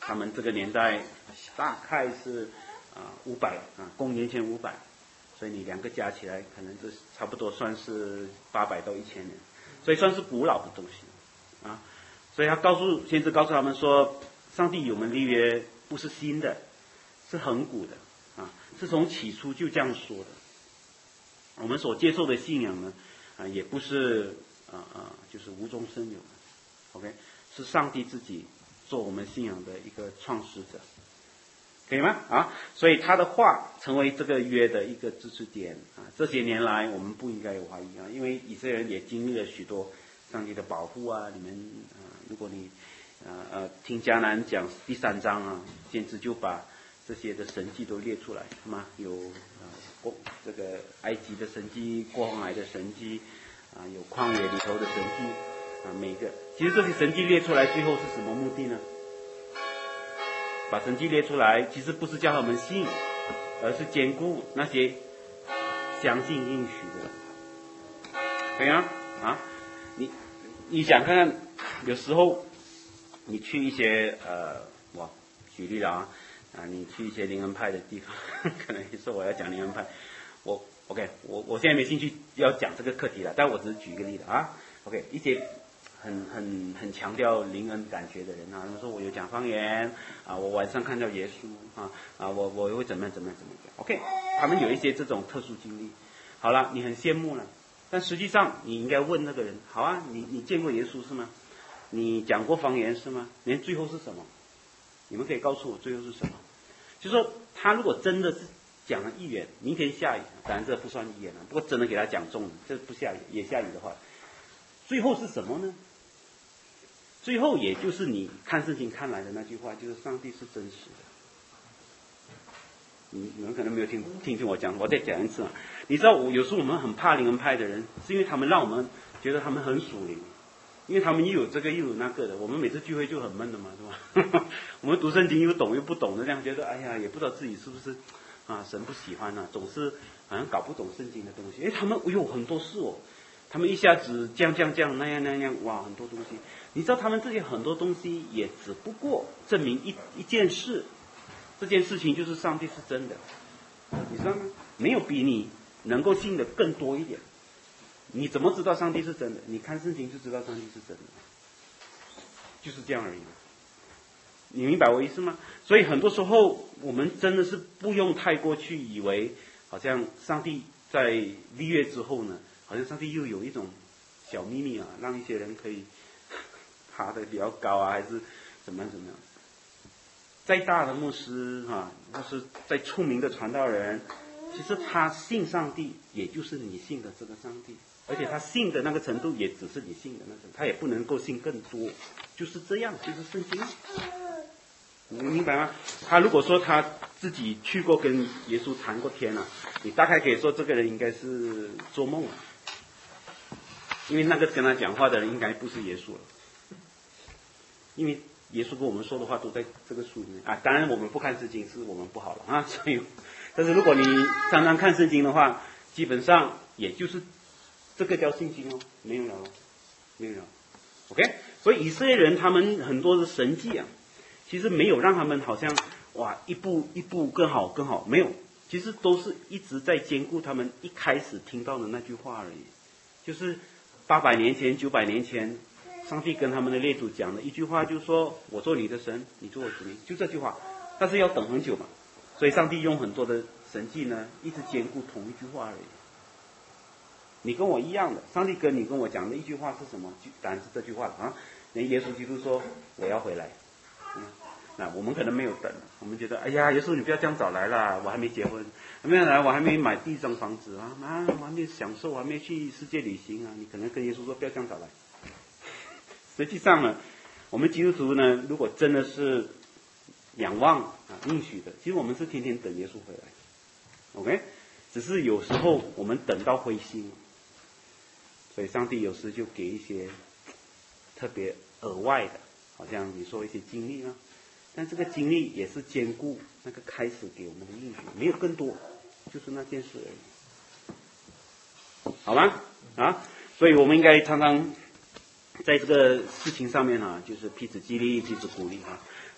他们这个年代大概是啊五百啊，公元前五百，所以你两个加起来，可能这差不多算是八百到一千年，所以算是古老的东西啊。所以他告诉先知告诉他们说，上帝与我们立约不是新的，是恒古的啊，是从起初就这样说的。我们所接受的信仰呢，啊，也不是啊啊，就是无中生有的 ，OK， 是上帝自己做我们信仰的一个创始者，可以吗？啊，所以他的话成为这个约的一个支持点啊。这些年来，我们不应该有怀疑啊，因为以色列人也经历了许多上帝的保护啊。你们啊，如果你啊呃听迦南讲第三章啊，先知就把这些的神迹都列出来，是吗？有啊过这个埃及的神迹，过红海的神迹，啊有旷野里头的神迹啊，每个其实这些神迹列出来，最后是什么目的呢？把神迹列出来，其实不是叫他们信，而是兼顾那些相信应许的人。可以吗？啊，你你想看看，有时候你去一些呃，我举例了啊。啊，你去一些灵恩派的地方，可能你说我要讲灵恩派，我 OK， 我我现在没兴趣要讲这个课题了，但我只是举一个例子啊。OK， 一些很很很强调灵恩感觉的人啊，他们说我有讲方言啊，我晚上看到耶稣啊啊，我我会怎么样怎么样怎么样 OK， 他们有一些这种特殊经历。好了，你很羡慕了，但实际上你应该问那个人，好啊，你你见过耶稣是吗？你讲过方言是吗？连最后是什么？你们可以告诉我最后是什么？就是说，他如果真的是讲了预言，明天下雨，当然这不算预言了。不过真的给他讲中了，这不下雨也下雨的话，最后是什么呢？最后也就是你看圣经看来的那句话，就是上帝是真实的。你你们可能没有听听听我讲，我再讲一次啊。你知道我有时候我们很怕灵恩派的人，是因为他们让我们觉得他们很属灵。因为他们又有这个又有那个的，我们每次聚会就很闷的嘛，是吧？我们读圣经又懂又不懂的，这样觉得，哎呀，也不知道自己是不是啊神不喜欢啊，总是好像搞不懂圣经的东西。哎，他们哎呦很多事哦，他们一下子这样这样这样那样那样，哇，很多东西。你知道他们这些很多东西也只不过证明一一件事，这件事情就是上帝是真的，你知道吗？没有比你能够信的更多一点。你怎么知道上帝是真的？你看圣经就知道上帝是真的，就是这样而已。你明白我意思吗？所以很多时候我们真的是不用太过去以为，好像上帝在立约之后呢，好像上帝又有一种小秘密啊，让一些人可以爬得比较高啊，还是怎么样怎么样。再大的牧师啊，或是再出名的传道人，其实他信上帝，也就是你信的这个上帝。而且他信的那个程度也只是你信的那种，他也不能够信更多，就是这样，就是圣经。你明白吗？他如果说他自己去过跟耶稣谈过天啊，你大概可以说这个人应该是做梦了，因为那个跟他讲话的人应该不是耶稣了，因为耶稣跟我们说的话都在这个书里面啊。当然我们不看圣经是我们不好了啊，所以，但是如果你常常看圣经的话，基本上也就是。这个叫信心哦，没有了，没有了 ，OK。所以以色列人他们很多的神迹啊，其实没有让他们好像哇一步一步更好更好，没有，其实都是一直在兼顾他们一开始听到的那句话而已，就是八百年前、九百年前，上帝跟他们的列祖讲的一句话，就是说我做你的神，你做我子民，就这句话。但是要等很久嘛，所以上帝用很多的神迹呢，一直兼顾同一句话而已。你跟我一样的，上帝跟你跟我讲的一句话是什么？当然是这句话啊。连耶稣基督说我要回来，嗯，那我们可能没有等，我们觉得哎呀，耶稣你不要这样早来啦，我还没结婚，没有来，我还没买第一张房子啊，啊，我还没享受，我还没去世界旅行啊。你可能跟耶稣说不要这样早来。实际上呢，我们基督徒呢，如果真的是仰望啊应许的，其实我们是天天等耶稣回来 ，OK。只是有时候我们等到灰心，所以上帝有时就给一些特别额外的，好像你说一些经历啊，但这个经历也是兼顾那个开始给我们的应许，没有更多，就是那件事而已，好吗？啊，所以我们应该常常在这个事情上面啊，就是彼此激励、彼此鼓励啊。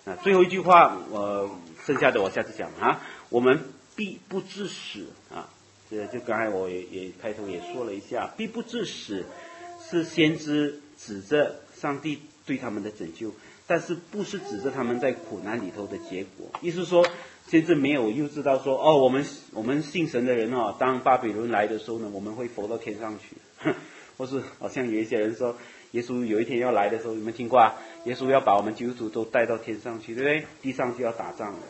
啊，最后一句话，我剩下的我下次讲啊。我们必不致死啊，这就刚才我也也开头也说了一下，必不致死是先知指着上帝对他们的拯救，但是不是指着他们在苦难里头的结果。意思说，先知没有又知道说，哦，我们我们信神的人哦，当巴比伦来的时候呢，我们会浮到天上去，或是好像有一些人说，耶稣有一天要来的时候，你们听过啊？耶稣要把我们基督徒都带到天上去，对不对？地上就要打仗了。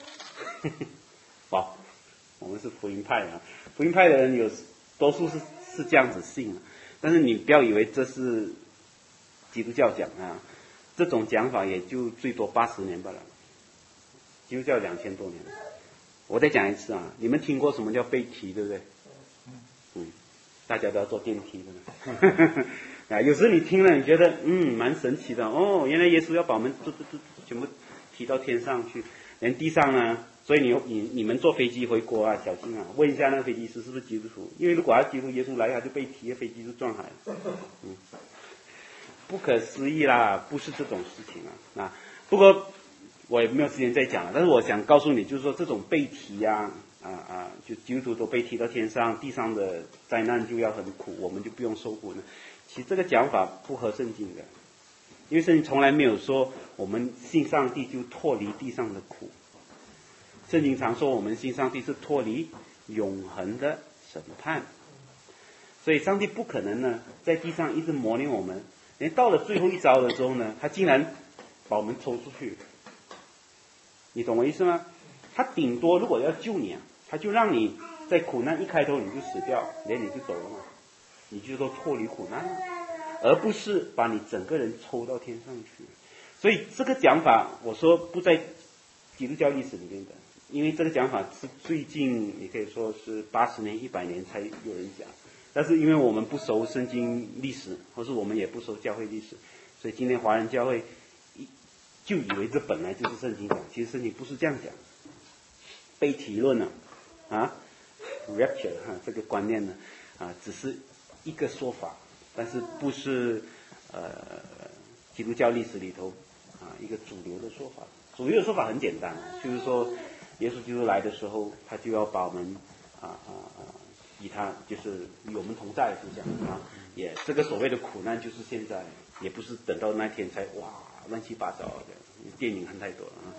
好，我们是福音派啊，福音派的人有多数是是这样子信啊，但是你不要以为这是基督教讲啊，这种讲法也就最多八十年罢了，基督教两千多年。我再讲一次啊，你们听过什么叫被提，对不对？嗯，大家都要坐电梯的啊，有时你听了，你觉得嗯蛮神奇的哦，原来耶稣要把我们都都都全部提到天上去，连地上呢。所以你你你们坐飞机回国啊，小心啊，问一下那个飞机师是不是基督徒，因为如果他基督耶稣来，他就被提，飞机就撞海了。嗯，不可思议啦，不是这种事情啊。啊，不过我也没有时间再讲了，但是我想告诉你，就是说这种被提啊啊啊，就基督徒都被提到天上，地上的灾难就要很苦，我们就不用受苦呢。其实这个讲法不合圣经的，因为圣经从来没有说我们信上帝就脱离地上的苦。圣经常说我们信上帝是脱离永恒的审判，所以上帝不可能呢在地上一直磨练我们，连到了最后一招的时候呢，他竟然把我们抽出去。你懂我意思吗？他顶多如果要救你啊，他就让你在苦难一开头你就死掉，连你就走了嘛，你就都脱离苦难了，而不是把你整个人抽到天上去。所以这个讲法我说不在基督教历史里面的，因为这个讲法是最近你可以说是八十年一百年才有人讲，但是因为我们不熟圣经历史，或是我们也不熟教会历史，所以今天华人教会就以为这本来就是圣经讲，其实圣经不是这样讲。被提论呢啊 rapture 哈、啊、这个观念呢啊只是一个说法，但是不是呃基督教历史里头啊一个主流的说法。主流的说法很简单，就是说耶稣基督来的时候，他就要把我们啊啊啊以他就是与我们同在，是这样啊。也这个所谓的苦难就是现在，也不是等到那天才哇乱七八糟的，电影看太多了啊，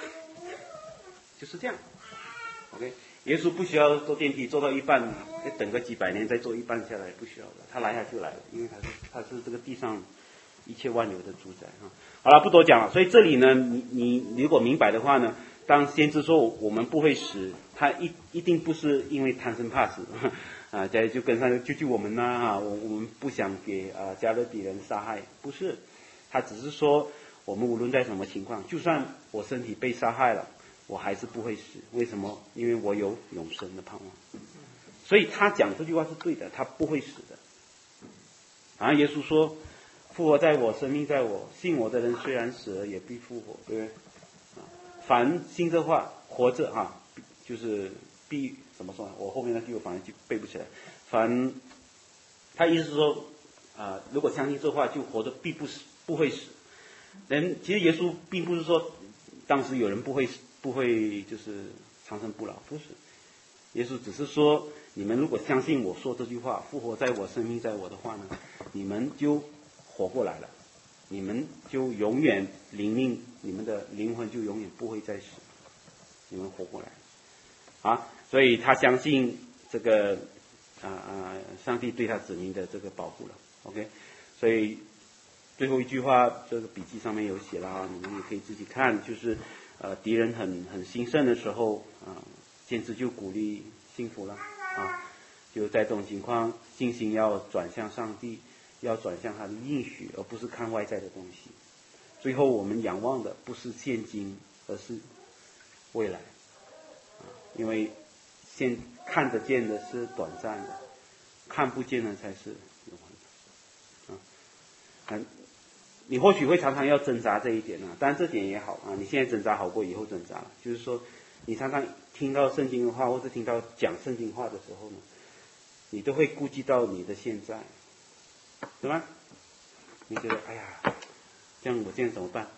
就是这样。OK， 耶稣不需要坐电梯，坐到一半等个几百年再坐一半下来，不需要的，他来下就来了，因为他是他是这个地上一切万有的主宰啊。好了，不多讲了。所以这里呢，你你如果明白的话呢，当先知说我们不会死，他一一定不是因为贪生怕死啊，家就跟上救救我们呐啊，我我们不想给啊加勒底人杀害，不是，他只是说我们无论在什么情况，就算我身体被杀害了，我还是不会死。为什么？因为我有永生的盼望。所以他讲这句话是对的，他不会死的。啊，耶稣说。复活在我，生命在我，信我的人虽然死了也必复活，对不对？啊，凡信这话活着哈、啊，就是必怎么说呢？我后面那句我反正就背不起来。凡他意思是说啊，如果相信这话就活着必不死，不会死。人其实耶稣并不是说当时有人不会不会就是长生不老，不是。耶稣只是说你们如果相信我说这句话，复活在我，生命在我的话呢，你们就活过来了，你们就永远灵命，你们的灵魂就永远不会再死，你们活过来啊！所以他相信这个啊啊，上帝对他子民的这个保护了。OK， 所以最后一句话，这个笔记上面有写了啊，你们也可以自己看，就是呃敌人很很兴盛的时候啊，先知就鼓励幸福了啊，就在这种情况，信心要转向上帝。要转向他的应许，而不是看外在的东西。最后我们仰望的不是现今，而是未来。因为现看得见的是短暂的，看不见的才是永恒的。啊，你或许会常常要挣扎这一点啊，当然这点也好啊，你现在挣扎好过以后挣扎。就是说，你常常听到圣经的话，或者听到讲圣经话的时候呢，你都会顾及到你的现在。对吧？你觉得哎呀，这样我现在怎么办？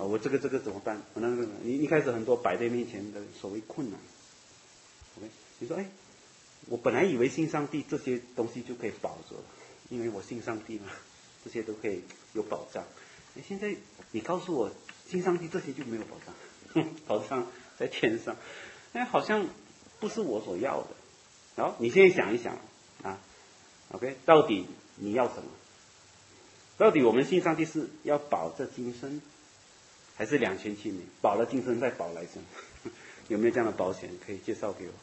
啊，我这个这个怎么办？我那个一一开始很多摆在面前的所谓困难。OK， 你说哎，我本来以为信上帝这些东西就可以保着了，因为我信上帝嘛，这些都可以有保障。哎，现在你告诉我信上帝这些就没有保障，保障在天上，哎，好像不是我所要的。然后你现在想一想啊 ，OK， 到底你要什么？到底我们信上帝是要保这今生，还是两全其美，保了今生再保来生？有没有这样的保险可以介绍给我？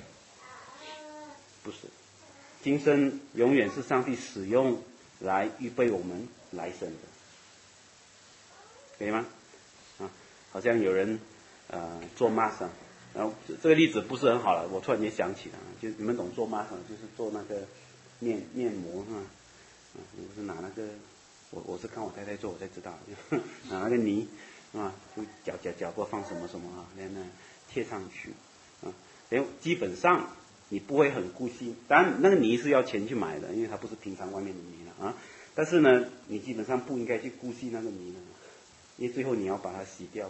不是，今生永远是上帝使用来预备我们来生的，可以吗？啊，好像有人呃做 massage， 然后这个例子不是很好了，我突然间想起了，就你们懂做 massage， 就是做那个面面膜哈，啊，我是拿那个。我我是看我太太做，我才知道，拿那个泥啊，就搅搅搅过放什么什么啊，然后呢贴上去啊，然后基本上你不会很顾惜，当然那个泥是要钱去买的，因为它不是平常外面的泥了啊。但是呢，你基本上不应该去顾惜那个泥的，因为最后你要把它洗掉的。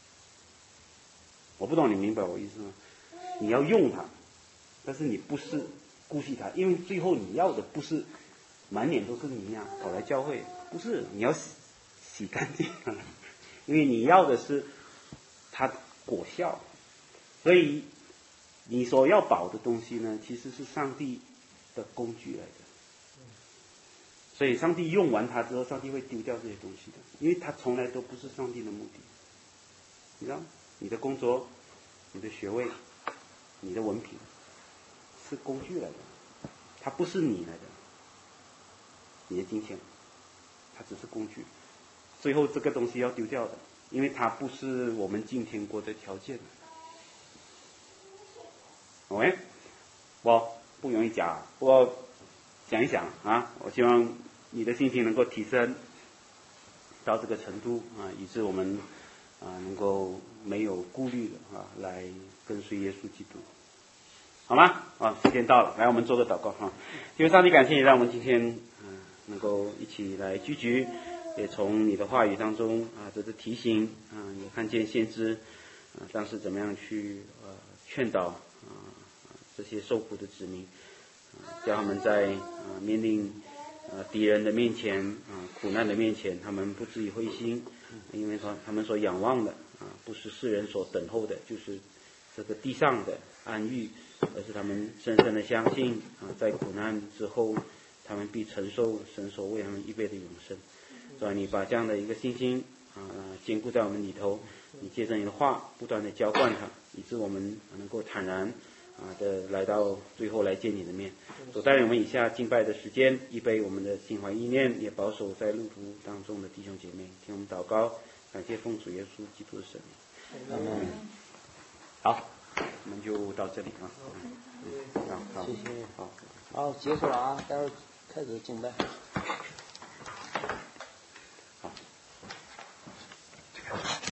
我不懂你明白我意思吗？你要用它，但是你不是顾惜它，因为最后你要的不是满脸都是泥啊，跑来教会。不是，你要洗洗干净，因为你要的是它果效，所以你所要保的东西呢，其实是上帝的工具来的。所以上帝用完它之后，上帝会丢掉这些东西的，因为它从来都不是上帝的目的。你知道，你的工作、你的学位、你的文凭是工具来的，它不是你来的。你的金钱。它只是工具，最后这个东西要丢掉的，因为它不是我们进天国的条件。OK， 我不容易讲，不过讲一讲啊，我希望你的心情能够提升到这个程度啊，以致我们啊能够没有顾虑的啊来跟随耶稣基督，好吗？啊，时间到了，来我们做个祷告哈。因为上帝感谢你，让我们今天。能够一起来聚集，也从你的话语当中啊，这是提醒啊，也看见先知啊，当时怎么样去呃劝导啊这些受苦的子民，啊，叫他们在啊面临啊敌人的面前啊苦难的面前，他们不至于灰心，因为说他们所仰望的啊不是世人所等候的，就是这个地上的安逸，而是他们深深的相信啊，在苦难之后。他们必承受神所为他们预备的永生，所以你把这样的一个信心啊坚固在我们里头，你借着你的话不断的浇灌它，以致我们能够坦然啊的来到最后来见你的面。所带领我们以下敬拜的时间，预备我们的心怀意念，也保守在路途当中的弟兄姐妹，听我们祷告，感谢奉主耶稣基督的圣名。嗯，好，我们就到这里啊。好，好， 谢谢。 好， 好，结束了啊，待会儿开始敬拜。